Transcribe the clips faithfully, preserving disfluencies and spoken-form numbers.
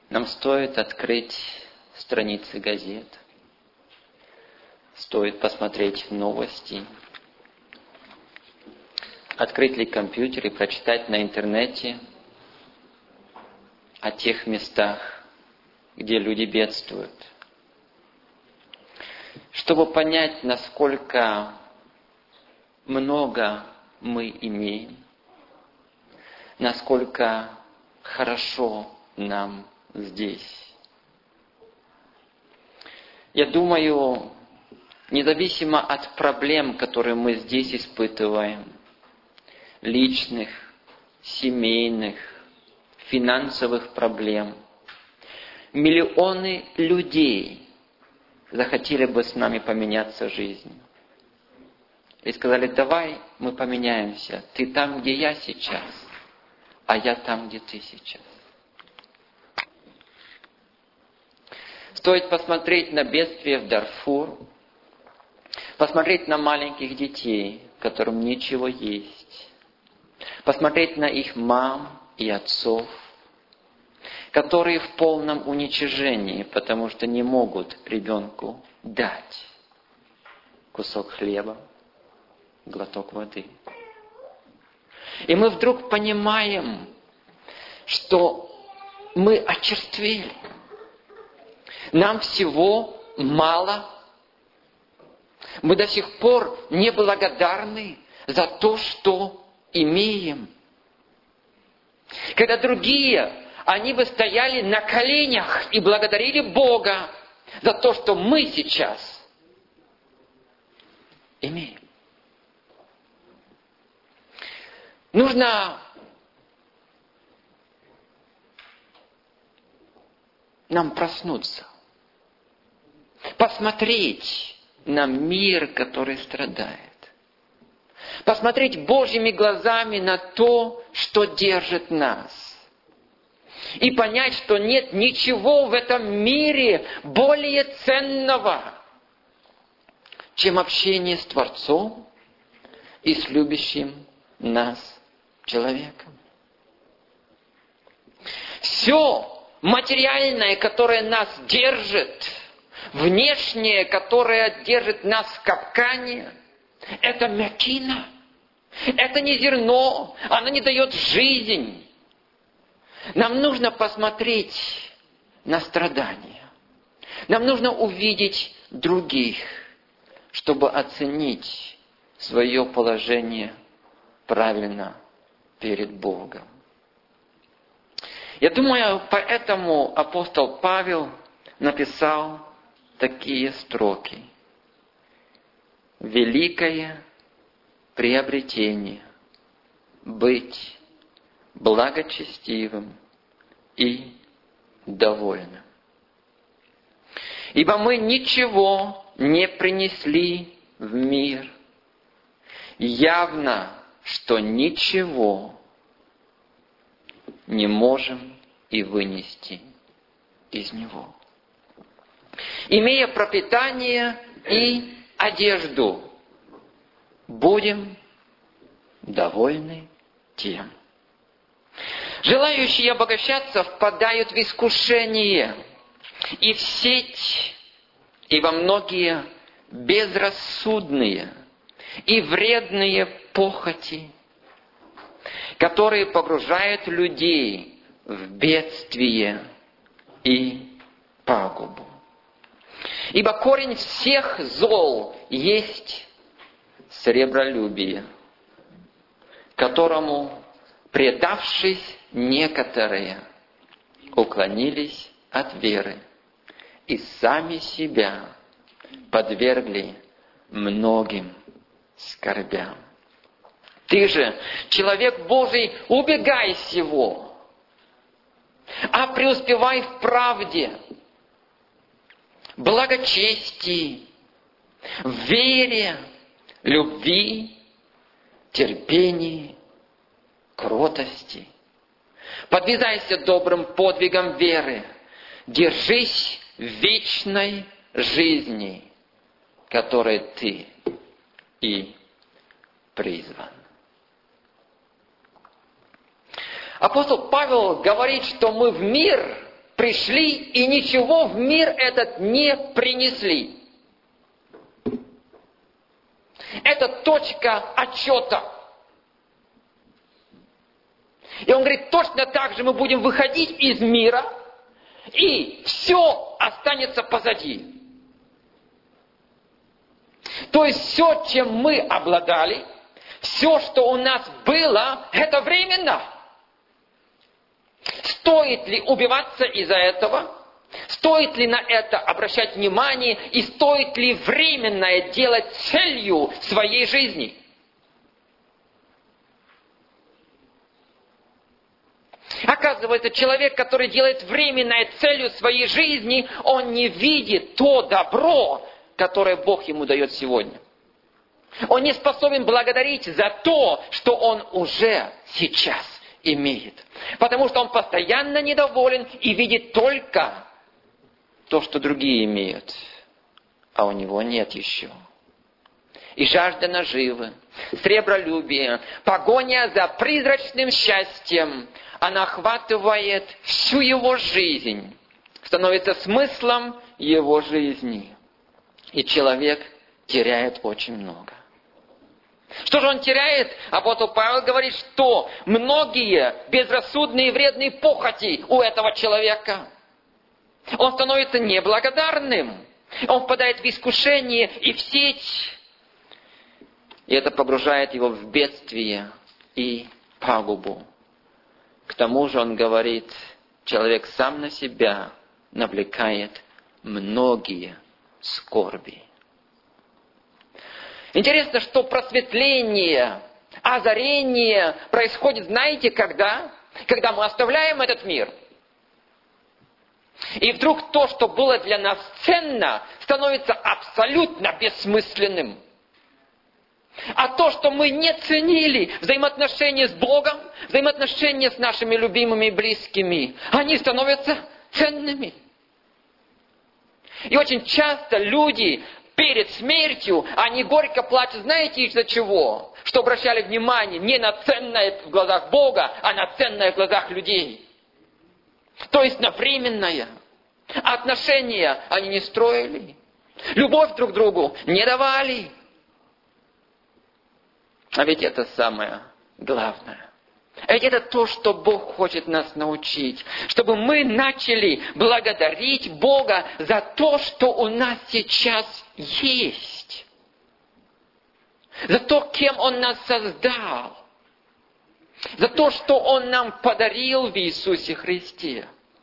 Нам стоит открыть страницы газет, стоит посмотреть новости, открыть ли компьютер и прочитать на интернете о тех местах, где люди бедствуют, чтобы понять, насколько много мы имеем, насколько хорошо нам здесь. Я думаю, независимо от проблем, которые мы здесь испытываем, личных, семейных, финансовых проблем, миллионы людей захотели бы с нами поменяться жизнью. И сказали: давай мы поменяемся. Ты там, где я сейчас, а я там, где ты сейчас. Стоит посмотреть на бедствие в Дарфур, посмотреть на маленьких детей, которым нечего есть, посмотреть на их мам и отцов, которые в полном уничижении, потому что не могут ребенку дать кусок хлеба, глоток воды. И мы вдруг понимаем, что мы очерствели. Нам всего мало. Мы до сих пор неблагодарны за то, что имеем. Когда другие, они бы стояли на коленях и благодарили Бога за то, что мы сейчас имеем. Нужно нам проснуться, посмотреть на мир, который страдает, посмотреть Божьими глазами на то, что держит нас, и понять, что нет ничего в этом мире более ценного, чем общение с Творцом и с любящим нас человеком. Все материальное, которое нас держит, внешнее, которое держит нас в капкане, это мякина. Это не зерно, оно не дает жизнь. Нам нужно посмотреть на страдания. Нам нужно увидеть других, чтобы оценить свое положение правильно перед Богом. Я думаю, поэтому апостол Павел написал такие строки. Великое приобретение быть благочестивым и довольным. Ибо мы ничего не принесли в мир. Явно, что ничего не можем и вынести из него. Имея пропитание и одежду, будем довольны тем. Желающие обогащаться впадают в искушение и в сеть, и во многие безрассудные и вредные похоти, которые погружают людей в бедствие и пагубу. Ибо корень всех зол есть сребролюбие, которому, предавшись некоторые, уклонились от веры и сами себя подвергли многим скорбям. Ты же, человек Божий, убегай сего, а преуспевай в правде, благочестии, в вере, любви, терпении, кротости. Подвязайся добрым подвигом веры, держись вечной жизни, которой ты и призван. Апостол Павел говорит, что мы в мир пришли и ничего в мир этот не принесли. Это точка отчета. И он говорит, точно так же мы будем выходить из мира, и все останется позади. То есть все, чем мы обладали, все, что у нас было, это временно. Стоит ли убиваться из-за этого? Стоит ли на это обращать внимание? И стоит ли временное делать целью своей жизни? Оказывается, человек, который делает временной целью своей жизни, он не видит то добро, которое Бог ему дает сегодня. Он не способен благодарить за то, что он уже сейчас имеет. Потому что он постоянно недоволен и видит только то, что другие имеют, а у него нет еще. И жажда наживы, сребролюбие, погоня за призрачным счастьем, она охватывает всю его жизнь, становится смыслом его жизни. И человек теряет очень много. Что же он теряет? Апостол Павел говорит, что многие безрассудные и вредные похоти у этого человека. Он становится неблагодарным. Он впадает в искушение и в сеть. И это погружает его в бедствие и пагубу. К тому же он говорит, человек сам на себя навлекает многие скорби. Интересно, что просветление, озарение происходит, знаете, когда? Когда мы оставляем этот мир. И вдруг то, что было для нас ценно, становится абсолютно бессмысленным. А то, что мы не ценили, взаимоотношения с Богом, взаимоотношения с нашими любимыми и близкими, они становятся ценными. И очень часто люди перед смертью, они горько плачут, знаете, из-за чего? Что обращали внимание не на ценное в глазах Бога, а на ценное в глазах людей. То есть на временное. Отношения они не строили. Любовь друг к другу не давали. А ведь это самое главное. А ведь это то, что Бог хочет нас научить. Чтобы мы начали благодарить Бога за то, что у нас сейчас есть. За то, кем Он нас создал. За то, что Он нам подарил в Иисусе Христе.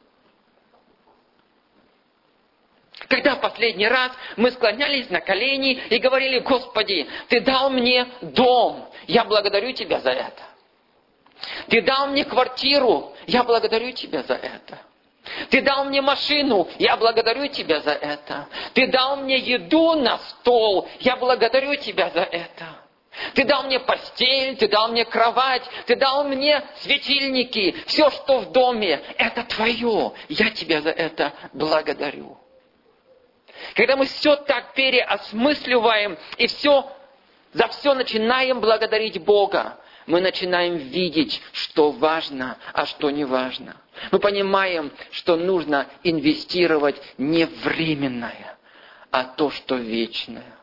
Когда в последний раз мы склонялись на колени и говорили, Господи, Ты дал мне дом, я благодарю Тебя за это. Ты дал мне квартиру, я благодарю Тебя за это. Ты дал мне машину, я благодарю Тебя за это. Ты дал мне еду на стол, я благодарю Тебя за это. Ты дал мне постель, Ты дал мне кровать, Ты дал мне светильники. Все, что в доме, это Твое. Я Тебя за это благодарю. Когда мы все так переосмысливаем и все, за все начинаем благодарить Бога, мы начинаем видеть, что важно, а что не важно. Мы понимаем, что нужно инвестировать не временное, а то, что вечное.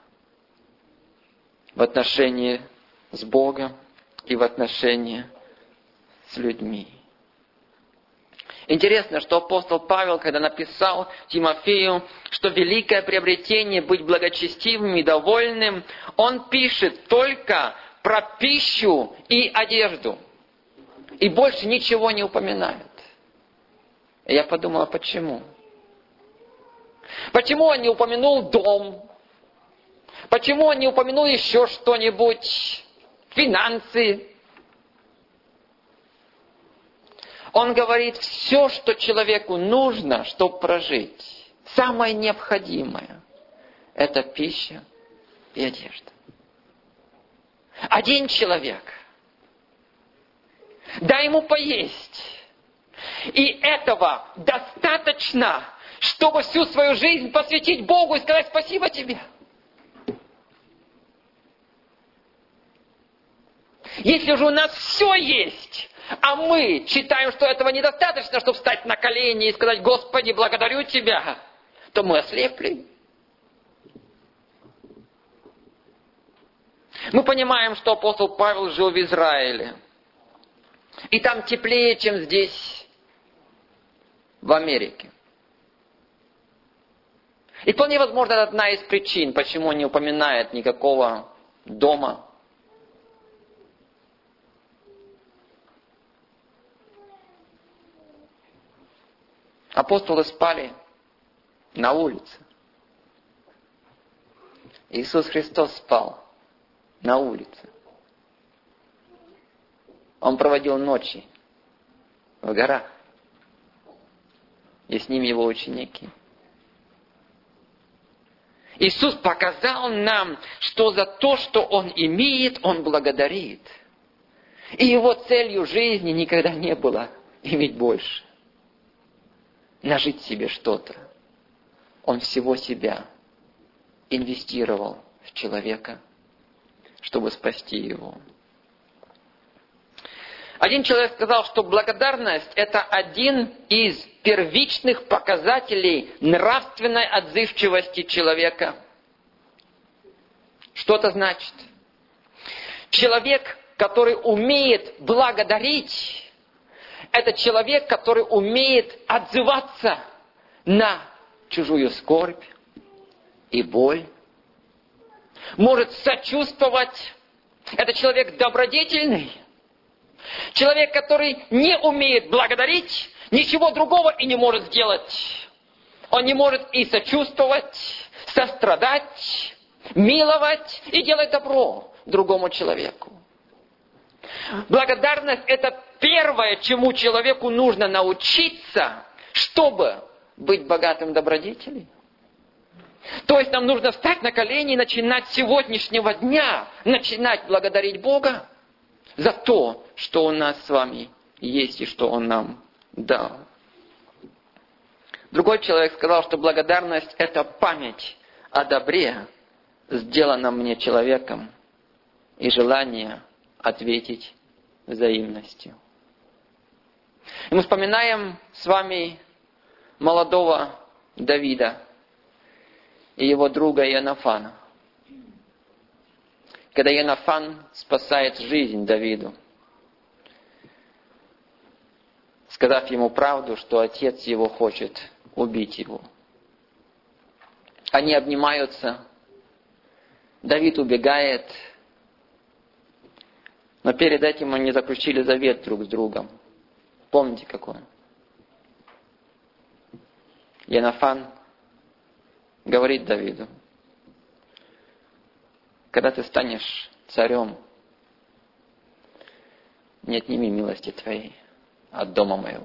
В отношении с Богом и в отношении с людьми. Интересно, что апостол Павел, когда написал Тимофею, что великое приобретение быть благочестивым и довольным, он пишет только про пищу и одежду. И больше ничего не упоминает. И я подумал, а почему? Почему он не упомянул дом? Почему он не упомянул еще что-нибудь? Финансы? Он говорит, все, что человеку нужно, чтобы прожить, самое необходимое, это пища и одежда. Один человек, дай ему поесть. И этого достаточно, чтобы всю свою жизнь посвятить Богу и сказать спасибо Тебе. Если же у нас все есть, а мы считаем, что этого недостаточно, чтобы встать на колени и сказать: Господи, благодарю Тебя, то мы ослепли. Мы понимаем, что апостол Павел жил в Израиле. И там теплее, чем здесь, в Америке. И вполне возможно, это одна из причин, почему он не упоминает никакого дома. Апостолы спали на улице. Иисус Христос спал на улице. Он проводил ночи в горах. И с ним его ученики. Иисус показал нам, что за то, что Он имеет, Он благодарит. И Его целью жизни никогда не было иметь больше. Нажить себе что-то. Он всего себя инвестировал в человека, чтобы спасти его. Один человек сказал, что благодарность – это один из первичных показателей нравственной отзывчивости человека. Что это значит? Человек, который умеет благодарить, это человек, который умеет отзываться на чужую скорбь и боль, может сочувствовать. Это человек добродетельный. Человек, который не умеет благодарить, ничего другого и не может сделать. Он не может и сочувствовать, сострадать, миловать и делать добро другому человеку. Благодарность – это первое, чему человеку нужно научиться, чтобы быть богатым добродетелем. То есть нам нужно встать на колени и начинать с сегодняшнего дня, начинать благодарить Бога за то, что у нас с вами есть и что Он нам дал. Другой человек сказал, что благодарность – это память о добре, сделанном мне человеком, и желание ответить взаимностью. И мы вспоминаем с вами молодого Давида и его друга Иоаннафана. Когда Иоаннафан спасает жизнь Давиду, сказав ему правду, что отец его хочет убить его. Они обнимаются, Давид убегает, но перед этим они заключили завет друг с другом. Помните, какой? Иоаннафан говорит Давиду: когда ты станешь царем, не отними милости твоей от дома моего.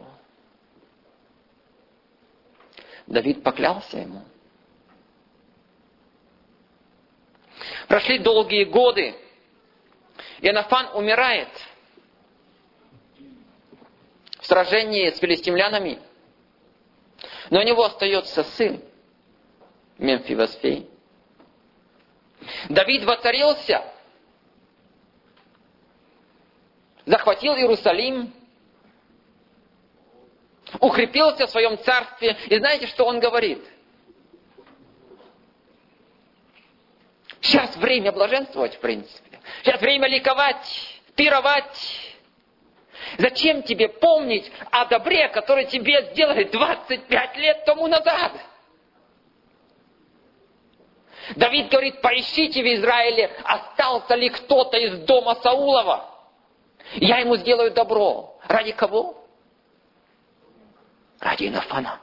Давид поклялся ему. Прошли долгие годы. Иоаннафан умирает в сражении с филистимлянами. Но у него остается сын Мемфивосфей. Давид воцарился, захватил Иерусалим, укрепился в своем царстве. И знаете, что он говорит? Сейчас время блаженствовать, в принципе. Сейчас время ликовать, пировать. Зачем тебе помнить о добре, которое тебе сделали двадцать пять лет тому назад? Давид говорит: поищите в Израиле, остался ли кто-то из дома Саулова. Я ему сделаю добро. Ради кого? Ради Иоаннафана.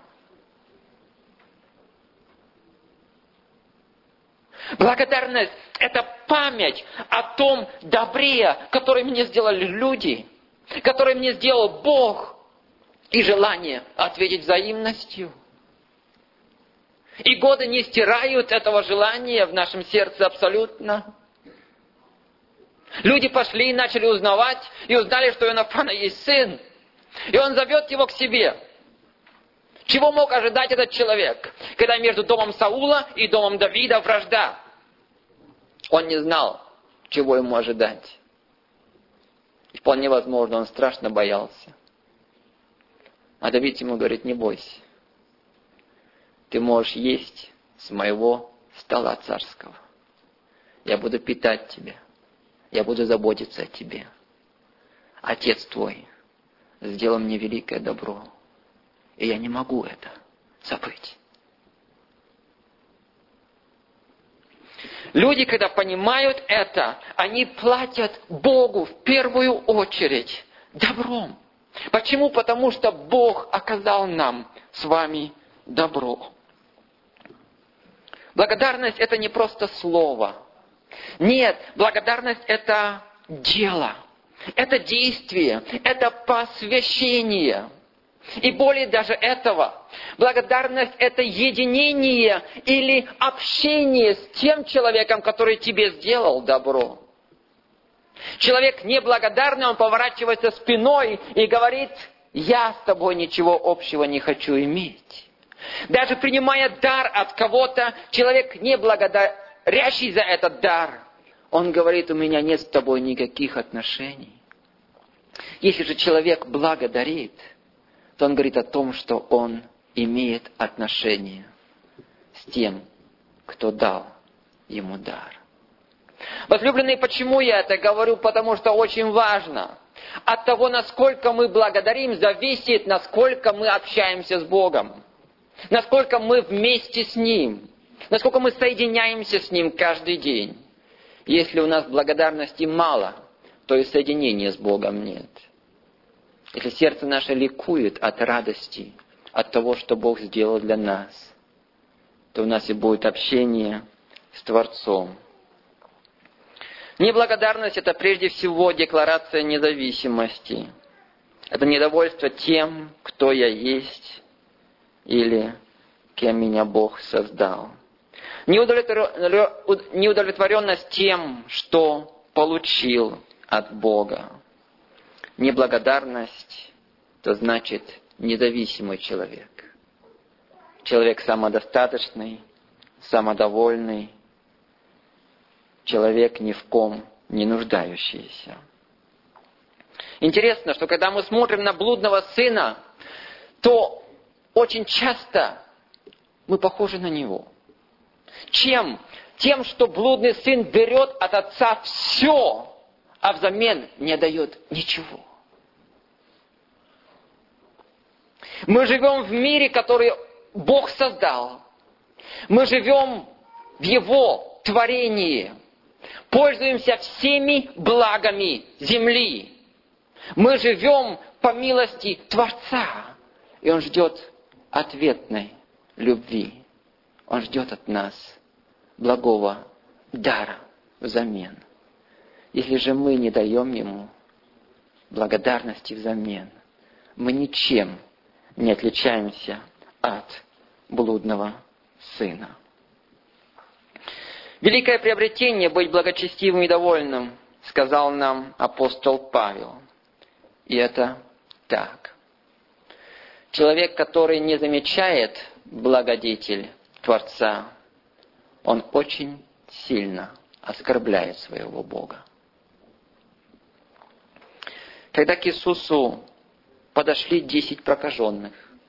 Благодарность – это память о том добре, которое мне сделали люди, которое мне сделал Бог, и желание ответить взаимностью. И годы не стирают этого желания в нашем сердце абсолютно. Люди пошли и начали узнавать, и узнали, что у Иоаннафана есть сын. И он зовет его к себе. Чего мог ожидать этот человек, когда между домом Саула и домом Давида вражда? Он не знал, чего ему ожидать. И вполне возможно, он страшно боялся. А Давид ему говорит: не бойся. Ты можешь есть с моего стола царского. Я буду питать тебя. Я буду заботиться о тебе. Отец твой сделал мне великое добро. И я не могу это забыть. Люди, когда понимают это, они платят Богу в первую очередь добром. Почему? Потому что Бог оказал нам с вами добро. Благодарность – это не просто слово. Нет, благодарность – это дело, это действие, это посвящение. И более даже этого, благодарность – это единение или общение с тем человеком, который тебе сделал добро. Человек неблагодарный, он поворачивается спиной и говорит: я с тобой ничего общего не хочу иметь. Даже принимая дар от кого-то, человек не благодарящий за этот дар, он говорит: у меня нет с тобой никаких отношений. Если же человек благодарит, то он говорит о том, что он имеет отношение с тем, кто дал ему дар. Возлюбленные, почему я это говорю? Потому что очень важно. От того, насколько мы благодарим, зависит, насколько мы общаемся с Богом. Насколько мы вместе с Ним. Насколько мы соединяемся с Ним каждый день. Если у нас благодарности мало, то и соединения с Богом нет. Если сердце наше ликует от радости, от того, что Бог сделал для нас, то у нас и будет общение с Творцом. Неблагодарность – это прежде всего декларация независимости. Это недовольство тем, кто я есть, или кем меня Бог создал. Неудовлетворенность тем, что получил от Бога. Неблагодарность – это значит независимый человек. Человек самодостаточный, самодовольный. Человек ни в ком не нуждающийся. Интересно, что когда мы смотрим на блудного сына, то очень часто мы похожи на него. Чем? Тем, что блудный сын берет от отца все, а взамен не дает ничего. Мы живем в мире, который Бог создал. Мы живем в Его творении. Пользуемся всеми благами земли. Мы живем по милости Творца. И Он ждет ответной любви. Он ждет от нас благого дара взамен. Если же мы не даем Ему благодарности взамен, мы ничем не отличаемся от блудного сына. Великое приобретение — быть благочестивым и довольным, сказал нам апостол Павел. И это так. Человек, который не замечает благодетель Творца, он очень сильно оскорбляет своего Бога. Когда к Иисусу подошли десять прокаженных,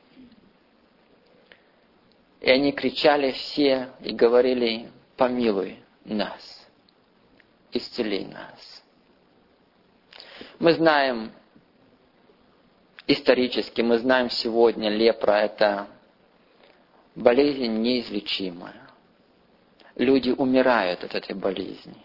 и они кричали все и говорили: помилуй нас, исцели нас. Мы знаем исторически, мы знаем сегодня, лепра – это болезнь неизлечимая. Люди умирают от этой болезни.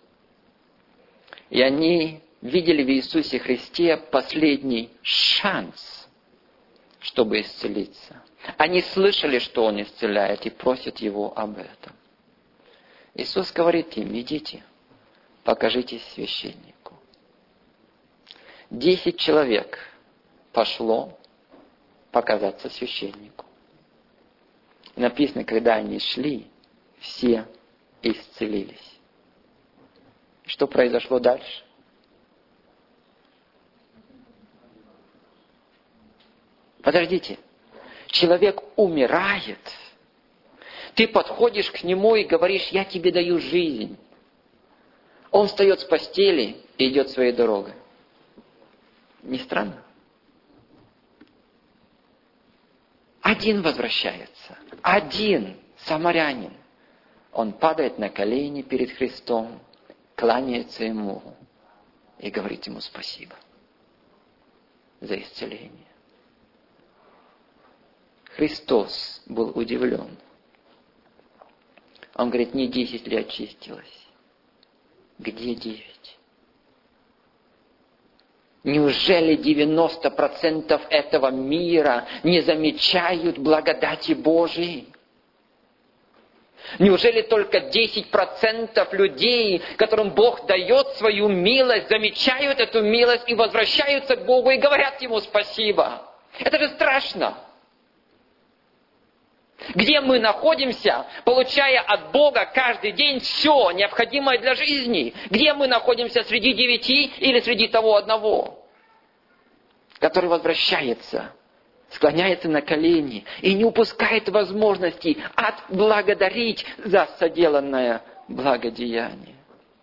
И они видели в Иисусе Христе последний шанс, чтобы исцелиться. Они слышали, что Он исцеляет, и просят Его об этом. Иисус говорит им: идите, покажитесь священнику. Десять человек пошло показаться священнику. Написано, когда они шли, все исцелились. Что произошло дальше? Подождите. Человек умирает. Ты подходишь к нему и говоришь: я тебе даю жизнь. Он встает с постели и идет своей дорогой. Не странно? Один возвращается. Один самарянин. Он падает на колени перед Христом, кланяется Ему и говорит Ему спасибо за исцеление. Христос был удивлен. Он говорит, не десять ли очистилось? Где девять? Неужели девяносто процентов этого мира не замечают благодати Божией? Неужели только десять процентов людей, которым Бог дает свою милость, замечают эту милость и возвращаются к Богу и говорят Ему спасибо? Это же страшно. Где мы находимся, получая от Бога каждый день все необходимое для жизни? Где мы находимся, среди девяти или среди того одного, который возвращается, склоняется на колени и не упускает возможности отблагодарить за соделанное благодеяние?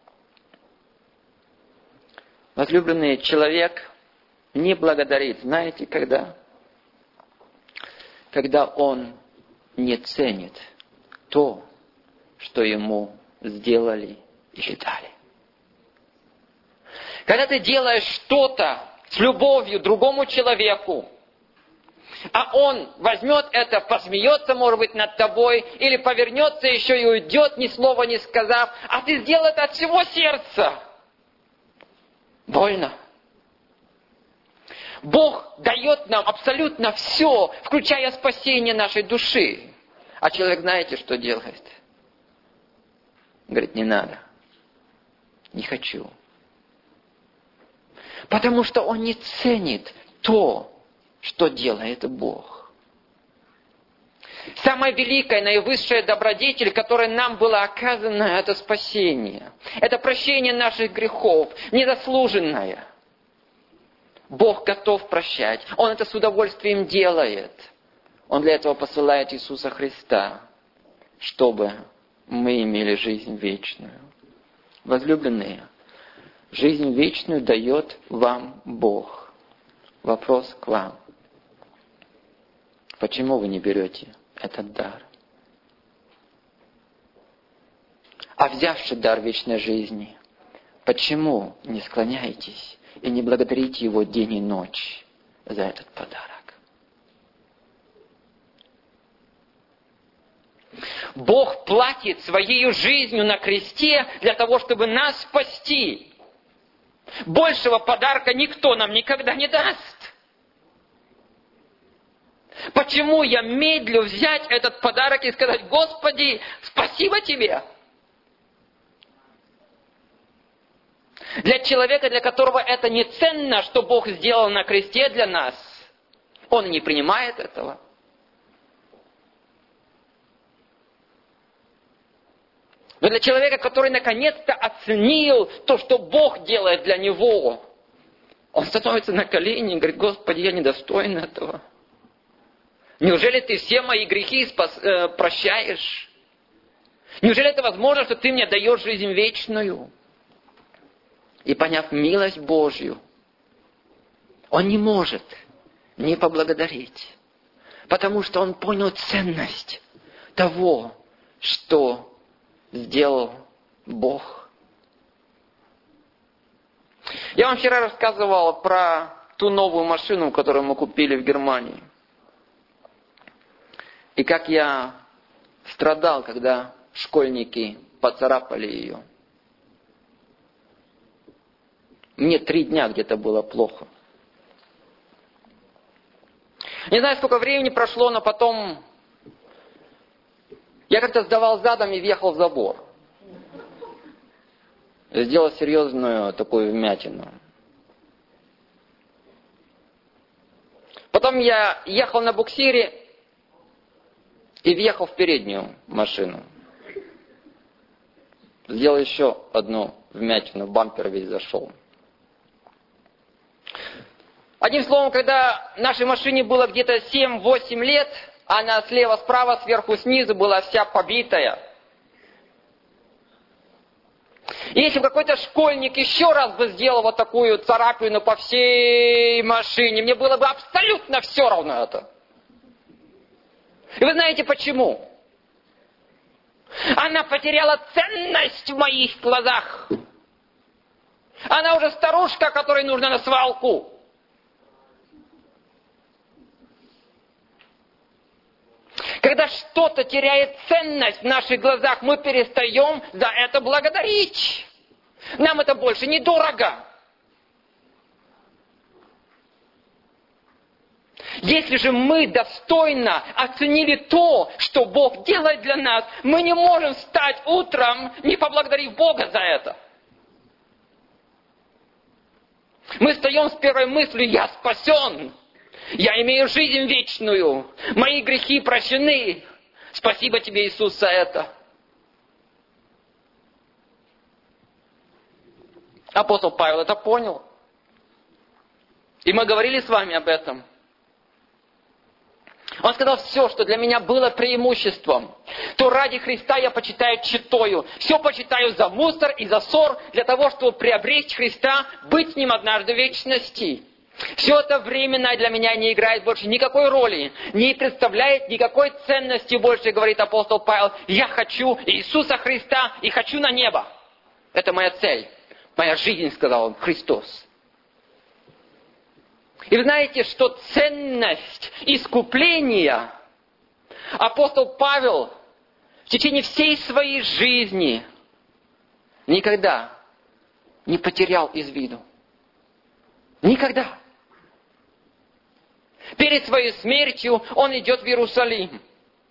Возлюбленный, человек не благодарит, знаете, когда? Когда он не ценит то, что ему сделали или дали. Когда ты делаешь что-то с любовью другому человеку, а он возьмет это, посмеется, может быть, над тобой, или повернется еще и уйдет, ни слова не сказав, а ты сделал это от всего сердца. Больно. Бог дает нам абсолютно все, включая спасение нашей души. А человек, знаете, что делает? Говорит, не надо. Не хочу. Потому что он не ценит то, что делает Бог. Самая великая, наивысшая добродетель, которая нам была оказана, это спасение. Это прощение наших грехов, незаслуженное. Бог готов прощать. Он это с удовольствием делает. Он для этого посылает Иисуса Христа, чтобы мы имели жизнь вечную. Возлюбленные, жизнь вечную дает вам Бог. Вопрос к вам. Почему вы не берете этот дар? А взявши дар вечной жизни, почему не склоняетесь и не благодарите Его день и ночь за этот подарок? Бог платит Своей жизнью на кресте для того, чтобы нас спасти. Большего подарка никто нам никогда не даст. Почему я медлю взять этот подарок и сказать, Господи, спасибо Тебе? Для человека, для которого это не ценно, что Бог сделал на кресте для нас, он не принимает этого. Но для человека, который наконец-то оценил то, что Бог делает для него, он становится на колени и говорит, Господи, я недостоин этого. Неужели Ты все мои грехи спас, э, прощаешь? Неужели это возможно, что Ты мне даешь жизнь вечную? И поняв милость Божью, он не может не поблагодарить, потому что он понял ценность того, что сделал Бог. Я вам вчера рассказывал про ту новую машину, которую мы купили в Германии. И как я страдал, когда школьники поцарапали ее. Мне три дня где-то было плохо. Не знаю, сколько времени прошло, но потом я как-то сдавал задом и въехал в забор. Сделал серьезную такую вмятину. Потом я ехал на буксире и въехал в переднюю машину. Сделал еще одну вмятину, бампер весь зашел. Одним словом, когда нашей машине было где-то семь-восемь лет, она слева, справа, сверху, снизу была вся побитая. И если бы какой-то школьник еще раз бы сделал вот такую царапину по всей машине, мне было бы абсолютно все равно это. И вы знаете почему? Она потеряла ценность в моих глазах. Она уже старушка, которой нужно на свалку. Когда что-то теряет ценность в наших глазах, мы перестаем за это благодарить. Нам это больше недорого. Если же мы достойно оценили то, что Бог делает для нас, мы не можем встать утром, не поблагодарив Бога за это. Мы встаем с первой мыслью: я спасен, я имею жизнь вечную, мои грехи прощены. Спасибо тебе, Иисус, за это. Апостол Павел это понял. И мы говорили с вами об этом. Он сказал: все, что для меня было преимуществом, то ради Христа я почитаю тщетою. Все почитаю за мусор и за ссор, для того, чтобы приобрести Христа, быть с Ним однажды в вечности. Все это временно для меня не играет больше никакой роли, не представляет никакой ценности больше, говорит апостол Павел. Я хочу Иисуса Христа и хочу на небо. Это моя цель, моя жизнь, сказал он, Христос. И вы знаете, что ценность искупления апостол Павел в течение всей своей жизни никогда не потерял из виду. Никогда. Перед своей смертью он идет в Иерусалим.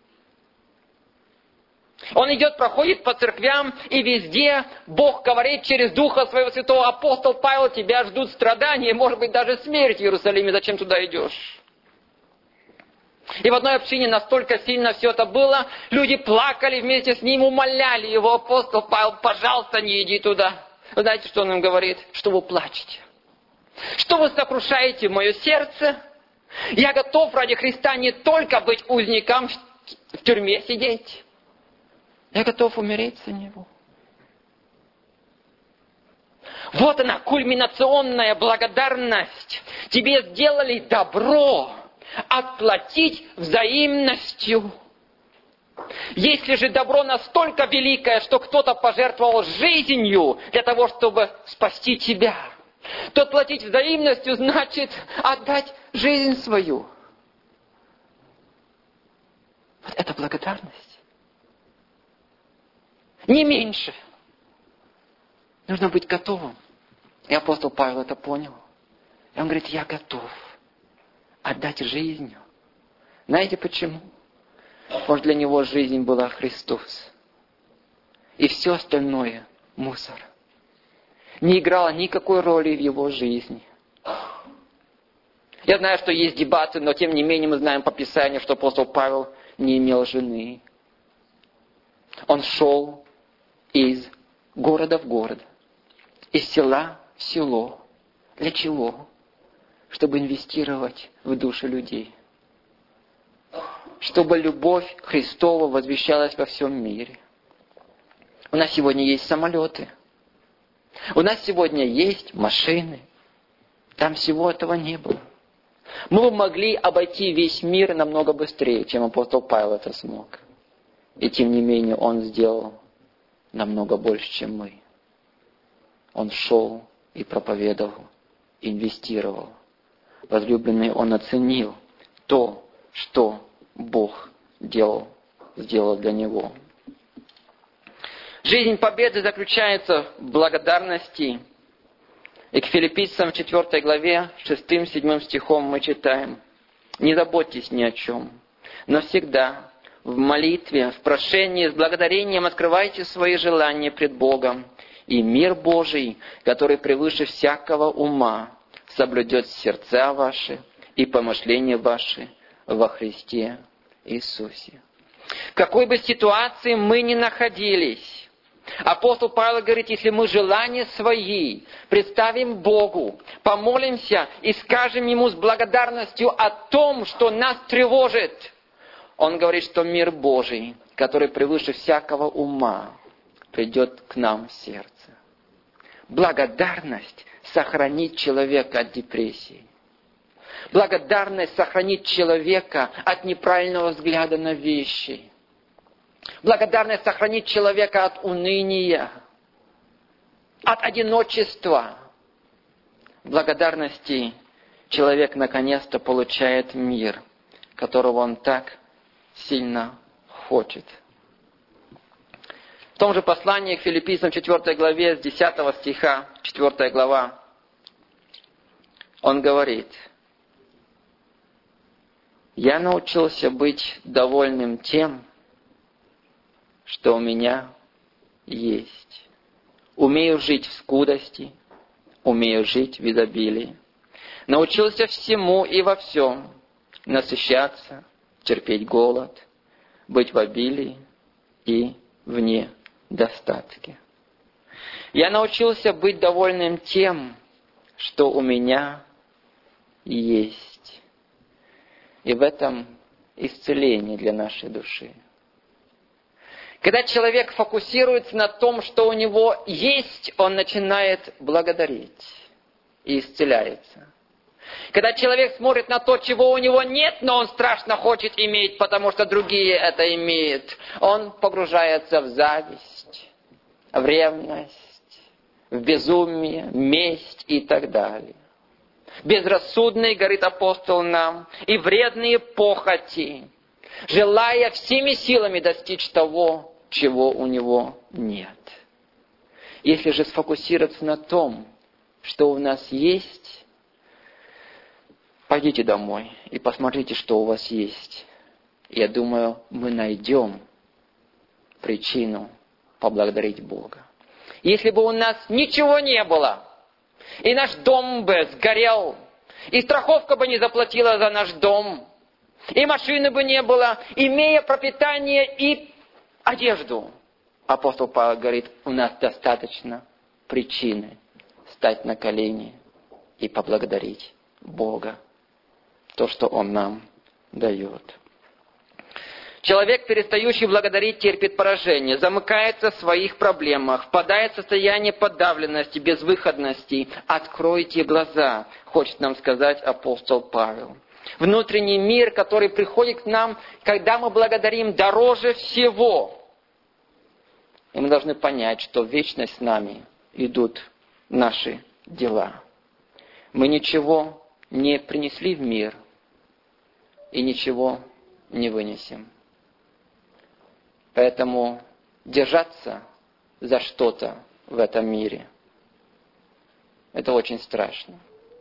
Он идет, проходит по церквям, и везде Бог говорит через Духа Своего Святого: апостол Павел, тебя ждут страдания, может быть, даже смерть в Иерусалиме, зачем туда идешь? И в одной общине настолько сильно все это было, люди плакали вместе с ним, умоляли его: апостол Павел, пожалуйста, не иди туда. Вы знаете, что он им говорит? Что вы плачете? Что вы сокрушаете мое сердце? Я готов ради Христа не только быть узником, в тюрьме сидеть. Я готов умереть за Него. Вот она, кульминационная благодарность. Тебе сделали добро, отплатить взаимностью. Если же добро настолько великое, что кто-то пожертвовал жизнью для того, чтобы спасти тебя, то отплатить взаимностью значит отдать жизнь свою. Вот это благодарность. Не меньше. Нужно быть готовым. И апостол Павел это понял. И он говорит: я готов отдать жизнью. Знаете почему? Потому что для него жизнь была Христос. И все остальное — мусор. Не играло никакой роли в его жизни. Я знаю, что есть дебаты, но тем не менее мы знаем по Писанию, что апостол Павел не имел жены. Он шел из города в город, из села в село. Для чего? Чтобы инвестировать в души людей. Чтобы любовь Христова возвещалась во всем мире. У нас сегодня есть самолеты. У нас сегодня есть машины. Там всего этого не было. Мы бы могли обойти весь мир намного быстрее, чем апостол Павел это смог. И тем не менее он сделал намного больше, чем мы. Он шел и проповедовал, инвестировал. Возлюбленный, он оценил то, что Бог делал, сделал для него. Жизнь победы заключается в благодарности. И к Филиппийцам в четвёртой главе, шестым-седьмым стихом мы читаем: «Не заботьтесь ни о чем, но всегда в молитве, в прошении, с благодарением открывайте свои желания пред Богом, и мир Божий, который превыше всякого ума, соблюдет сердца ваши и помышления ваши во Христе Иисусе». В какой бы ситуации мы ни находились, апостол Павел говорит: если мы желания свои представим Богу, помолимся и скажем Ему с благодарностью о том, что нас тревожит, он говорит, что мир Божий, который превыше всякого ума, придет к нам в сердце. благодарность сохранит человека от депрессии. Благодарность сохранит человека от неправильного взгляда на вещи. Благодарность сохранит человека от уныния, от одиночества. В благодарности человек наконец-то получает мир, которого он так сильно хочет. В том же послании к Филиппийцам четвёртой главе, с десятого стиха, четвёртая глава, он говорит: «Я научился быть довольным тем, что у меня есть. Умею жить в скудости, умею жить в изобилии. Научился всему и во всем насыщаться, терпеть голод, быть в обилии и в недостатке. Я научился быть довольным тем, что у меня есть». И в этом исцеление для нашей души. Когда человек фокусируется на том, что у него есть, он начинает благодарить и исцеляется. Когда человек смотрит на то, чего у него нет, но он страшно хочет иметь, потому что другие это имеют, он погружается в зависть, в ревность, в безумие, месть и так далее. Безрассудные, говорит апостол нам, и вредные похоти, желая всеми силами достичь того, чего у него нет. Если же сфокусироваться на том, что у нас есть, пойдите домой и посмотрите, что у вас есть. Я думаю, мы найдем причину поблагодарить Бога. Если бы у нас ничего не было, и наш дом бы сгорел, и страховка бы не заплатила за наш дом, и машины бы не было, имея пропитание и одежду, апостол Павел говорит, у нас достаточно причины стать на колени и поблагодарить Бога, то, что Он нам дает. Человек, перестающий благодарить, терпит поражение, замыкается в своих проблемах, впадает в состояние подавленности, безвыходности. Откройте глаза, хочет нам сказать апостол Павел. Внутренний мир, который приходит к нам, когда мы благодарим, дороже всего. И мы должны понять, что в вечность с нами идут наши дела. Мы ничего не принесли в мир и ничего не вынесем. Поэтому держаться за что-то в этом мире – это очень страшно.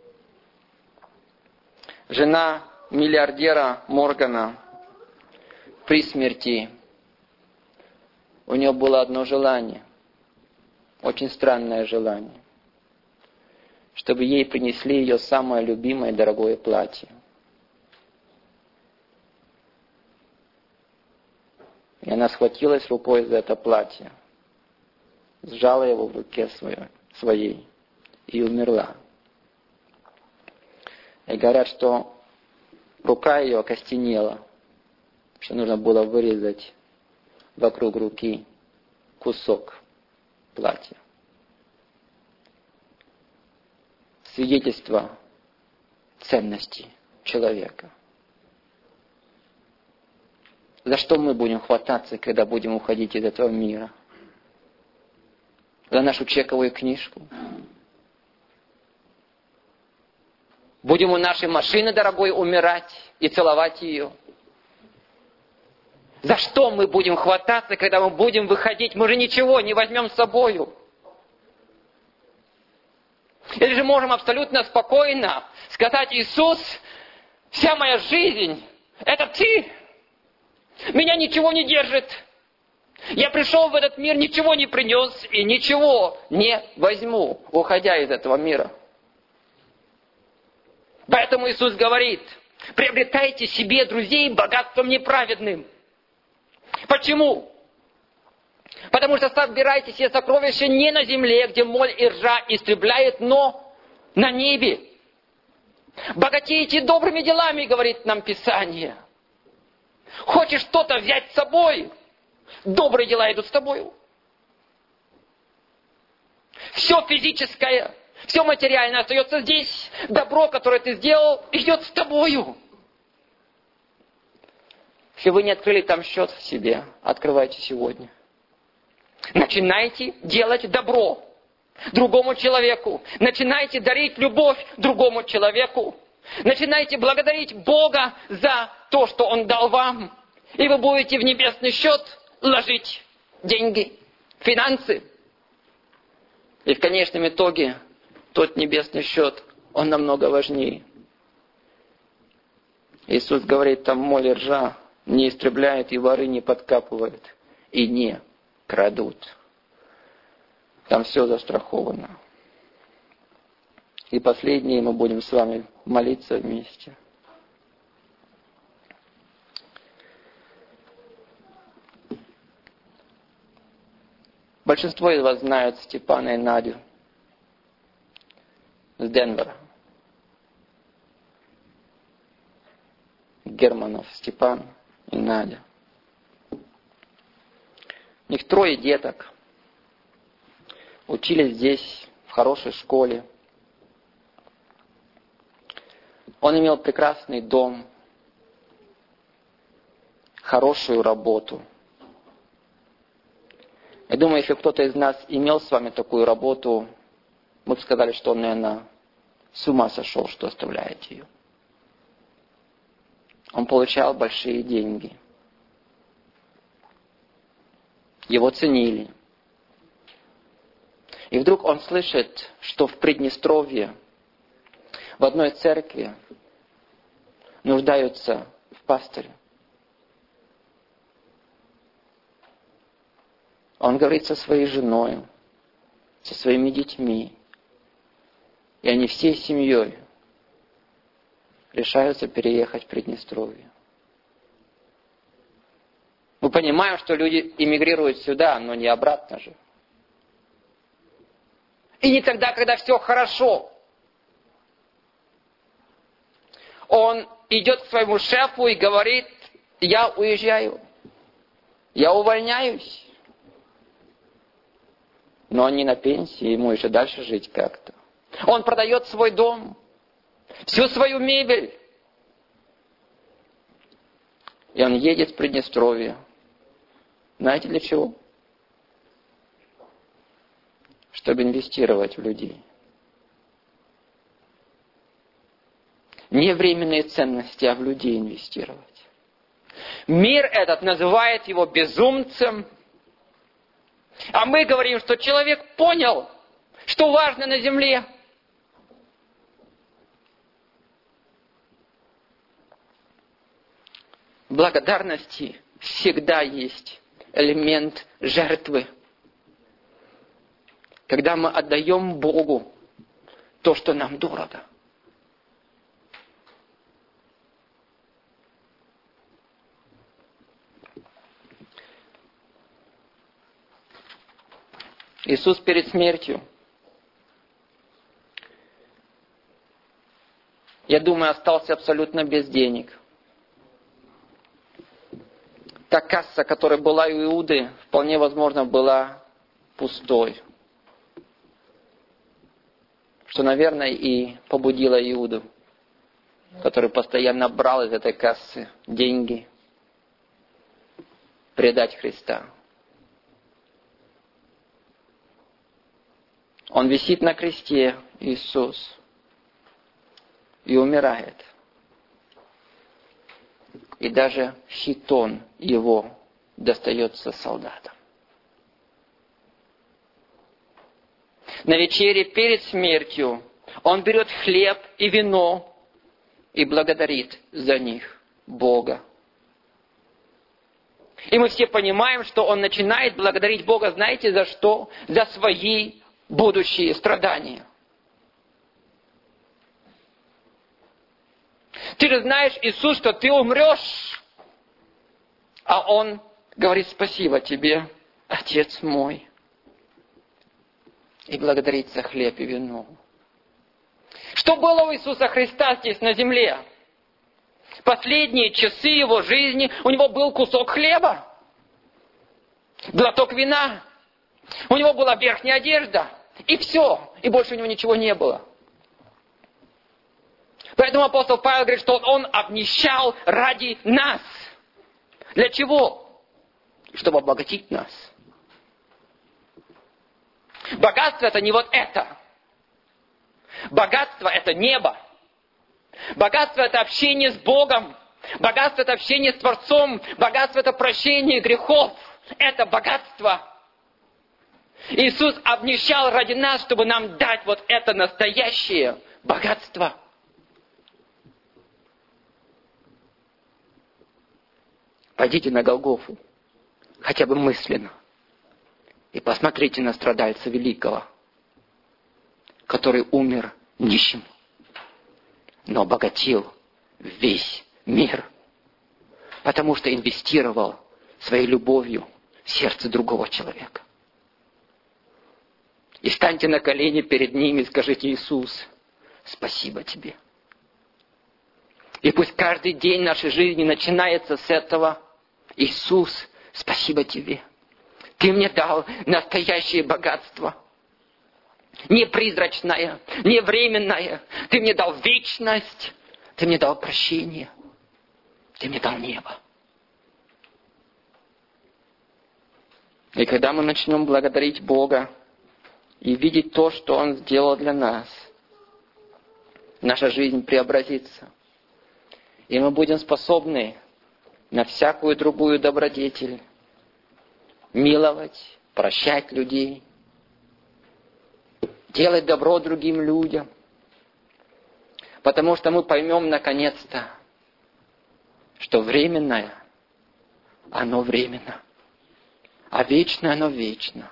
Жена миллиардера Моргана при смерти, у нее было одно желание, очень странное желание, чтобы ей принесли ее самое любимое дорогое платье. И она схватилась рукой за это платье, сжала его в руке своей и умерла. И говорят, что рука ее окостенела, что нужно было вырезать вокруг руки кусок платья. Свидетельство ценности человека. За что мы будем хвататься, когда будем уходить из этого мира? За нашу чековую книжку? Будем у нашей машины дорогой умирать и целовать ее? За что мы будем хвататься, когда мы будем выходить? Мы же ничего не возьмем с собою. Или же можем абсолютно спокойно сказать: Иисус, вся моя жизнь – это Ты. Меня ничего не держит. Я пришел в этот мир, ничего не принес и ничего не возьму, уходя из этого мира. Поэтому Иисус говорит: приобретайте себе друзей богатством неправедным. Почему? Потому что собирайте себе сокровища не на земле, где моль и ржа истребляет, но на небе. Богатейте добрыми делами, говорит нам Писание. Хочешь что-то взять с собой? Добрые дела идут с тобой. Все физическое, все материальное остается здесь. Добро, которое ты сделал, идет с тобою. Если вы не открыли там счет в себе, открывайте сегодня. Начинайте делать добро другому человеку. Начинайте дарить любовь другому человеку. Начинайте благодарить Бога за то, что Он дал вам. И вы будете в небесный счет ложить деньги, финансы. И в конечном итоге тот небесный счет, он намного важнее. Иисус говорит, там моли ржа не истребляет, и воры не подкапывают, и не крадут. Там все застраховано. И последнее, мы будем с вами молиться вместе. Большинство из вас знают Степана и Надю с Денвера. Германов Степан и Надя. У них трое деток. Учились здесь, в хорошей школе. Он имел прекрасный дом, хорошую работу. Я думаю, если кто-то из нас имел с вами такую работу, мы бы сказали, что он, наверное, с ума сошел, что оставляет ее. Он получал большие деньги. Его ценили. И вдруг он слышит, что в Приднестровье, в одной церкви, нуждаются в пастыре. Он говорит со своей женой, со своими детьми. И они всей семьей решаются переехать в Приднестровье. Мы понимаем, что люди эмигрируют сюда, но не обратно же. И не тогда, когда все хорошо. Он идет к своему шефу и говорит, я уезжаю, я увольняюсь. Но он не на пенсии, ему еще дальше жить как-то. Он продает свой дом, всю свою мебель. И он едет в Приднестровье. Знаете для чего? Чтобы инвестировать в людей. Не временные ценности, а в людей инвестировать. Мир этот называет его безумцем. А мы говорим, что человек понял, что важно на земле. В благодарности всегда есть элемент жертвы. Когда мы отдаем Богу то, что нам дорого. Иисус перед смертью, я думаю, остался абсолютно без денег. Та касса, которая была у Иуды, вполне возможно, была пустой. Что, наверное, и побудило Иуду, который постоянно брал из этой кассы деньги, предать Христа. Он висит на кресте, Иисус, и умирает. И даже хитон его достается солдатам. На вечере перед смертью он берет хлеб и вино и благодарит за них Бога. И мы все понимаем, что он начинает благодарить Бога, знаете, за что? За свои будущие страдания. Ты же знаешь, Иисус, что ты умрешь. А Он говорит, спасибо тебе, Отец мой. И благодарит за хлеб и вино. Что было у Иисуса Христа здесь на земле? Последние часы Его жизни у Него был кусок хлеба, глоток вина. У Него была верхняя одежда. И все. И больше у него ничего не было. Поэтому апостол Павел говорит, что он обнищал ради нас. Для чего? Чтобы обогатить нас. Богатство это не вот это. Богатство это небо. Богатство это общение с Богом. Богатство это общение с Творцом. Богатство это прощение грехов. Это богатство. Иисус обнищал ради нас, чтобы нам дать вот это настоящее богатство. Пойдите на Голгофу, хотя бы мысленно, и посмотрите на страдальца великого, который умер нищим, но обогатил весь мир, потому что инвестировал своей любовью в сердце другого человека. И встаньте на колени перед ним и скажите: Иисус, спасибо тебе. И пусть каждый день нашей жизни начинается с этого: Иисус, спасибо тебе. Ты мне дал настоящее богатство. Не призрачное, не временное. Ты мне дал вечность. Ты мне дал прощение. Ты мне дал небо. И когда мы начнем благодарить Бога и видеть то, что Он сделал для нас, наша жизнь преобразится. И мы будем способны на всякую другую добродетель, миловать, прощать людей, делать добро другим людям. Потому что мы поймем наконец-то, что временное, оно временно, а вечное, оно вечно.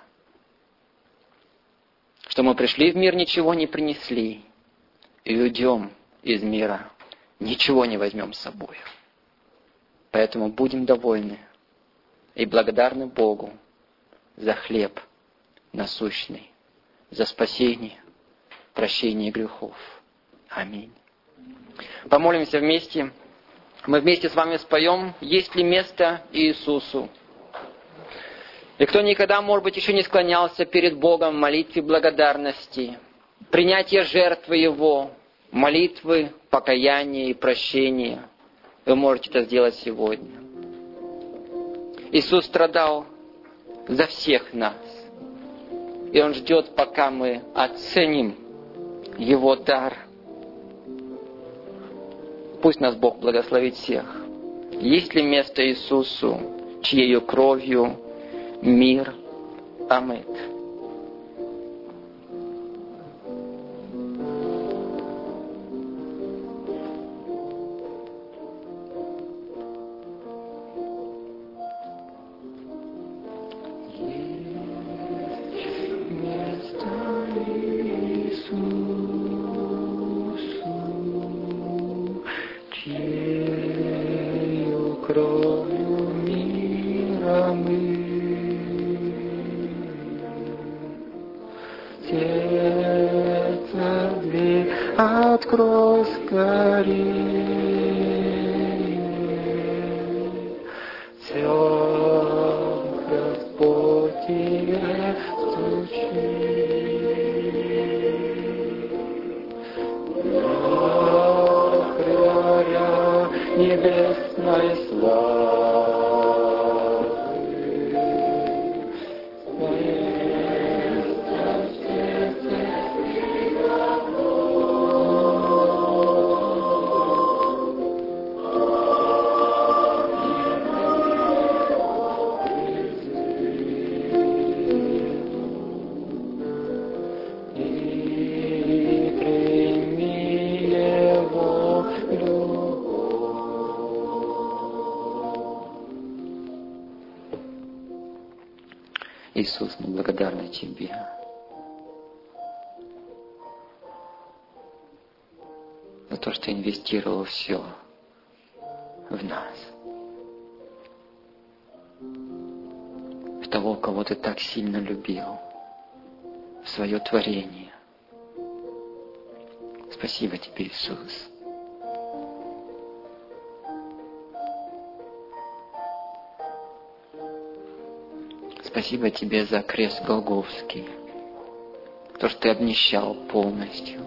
Что мы пришли в мир, ничего не принесли, и уйдем из мира, ничего не возьмем с собой. Поэтому будем довольны и благодарны Богу за хлеб насущный, за спасение, прощение грехов. Аминь. Помолимся вместе. Мы вместе с вами споем «Есть ли место Иисусу?». И кто никогда, может быть, еще не склонялся перед Богом в молитве благодарности, принятие жертвы Его, молитвы, покаяния и прощения, вы можете это сделать сегодня. Иисус страдал за всех нас. И Он ждет, пока мы оценим Его дар. Пусть нас Бог благословит всех. Есть ли место Иисусу, чьею кровью мир омыт? Открой скорее, тем Господь тебе стучит, охраня небесной славы. Иисус, мы благодарны Тебе. За то, что инвестировал все в нас. В того, кого Ты так сильно любил. В свое творение. Спасибо Тебе, Иисус. Спасибо Тебе за крест Голгофский, Потому что Ты обнищал полностью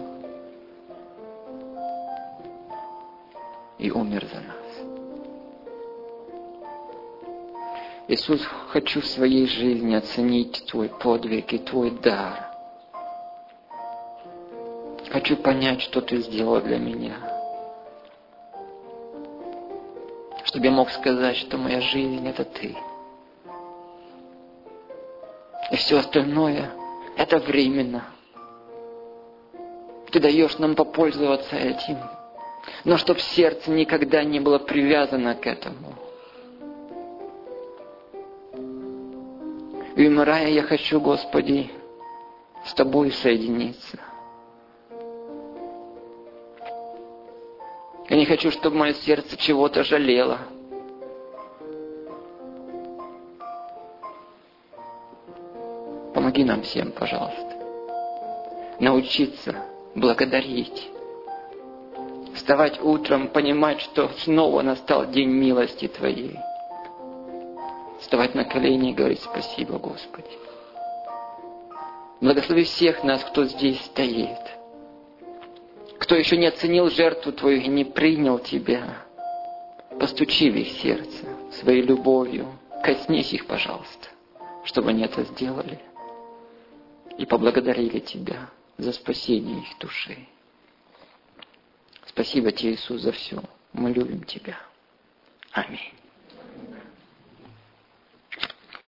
и умер за нас. Иисус, хочу в своей жизни оценить Твой подвиг и Твой дар. Хочу понять, что Ты сделал для меня. Чтобы я мог сказать, что моя жизнь — это Ты. И все остальное — это временно. Ты даешь нам попользоваться этим. Но чтоб сердце никогда не было привязано к этому. И умирая, я хочу, Господи, с Тобой соединиться. Я не хочу, чтобы мое сердце чего-то жалело. Помоги нам всем, пожалуйста, научиться благодарить. Вставать утром, понимать, что снова настал день милости Твоей. Вставать на колени и говорить: спасибо, Господи. Благослови всех нас, кто здесь стоит. Кто еще не оценил жертву Твою и не принял Тебя. Постучи в их сердце своей любовью. Коснись их, пожалуйста, чтобы они это сделали. И поблагодарили Тебя за спасение их души. Спасибо Тебе, Иисус, за все. Мы любим Тебя. Аминь.